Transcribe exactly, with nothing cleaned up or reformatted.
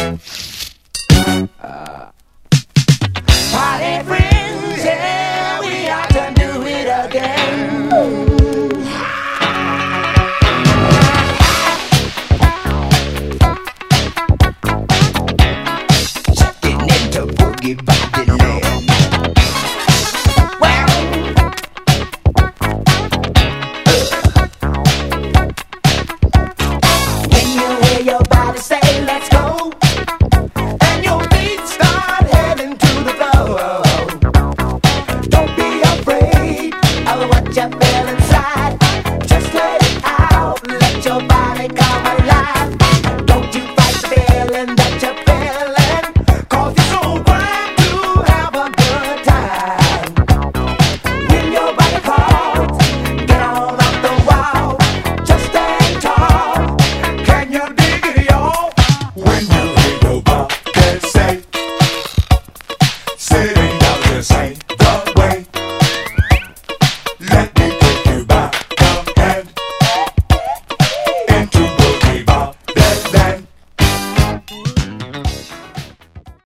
Party friends, yeah, we ought to do it again. Getting into boogie body land. Well, uh. When you hear your body say, let's go, and your feet start heading to the floor, don't be afraid of what you feel inside. Just let it out, let your body come alive. Don't you fight the feeling that you're feeling, 'cause you're so glad to have a good time. When your body calls, get on off the wall, just stand tall. Can you dig it, y'all? When you hear your body say, sitting down to say.